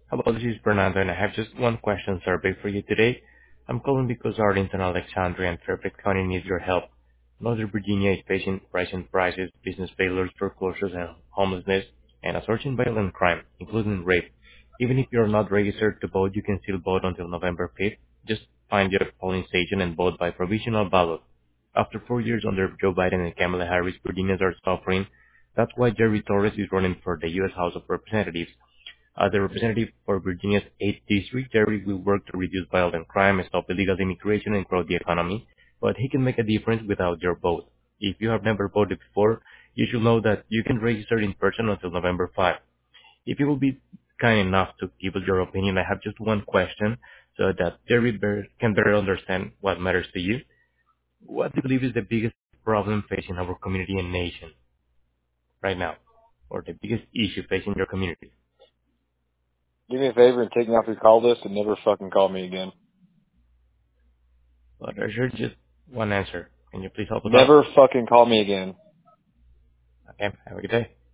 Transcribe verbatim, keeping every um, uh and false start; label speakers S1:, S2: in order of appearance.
S1: Hello, this is Fernando, and I have just one question survey for you today. I'm calling because Arlington, Alexandria, and Fairfax County need your help. Northern Virginia is facing rising prices, business failures, foreclosures, and homelessness, and a surge in violent crime, including rape. Even if you're not registered to vote, you can still vote until November fifth. Just find your polling station and vote by provisional ballot. After four years under Joe Biden and Kamala Harris, Virginians are suffering. That's why Jerry Torres is running for the U S House of Representatives. As the representative for Virginia's eighth District, Jerry will work to reduce violent crime, stop illegal immigration, and grow the economy, but he can make a difference without your vote. If you have never voted before, you should know that you can register in person until November fifth. If you will be kind enough to give us your opinion, I have just one question so that Jerry better, can better understand what matters to you. What do you believe is the biggest problem facing our community and nation right now, or the biggest issue facing your community?
S2: Do me a favor and take me off your call list and never fucking call me again.
S1: But there's just one answer. Can you please help us out?
S2: Never fucking call me again.
S1: Okay, have a good day.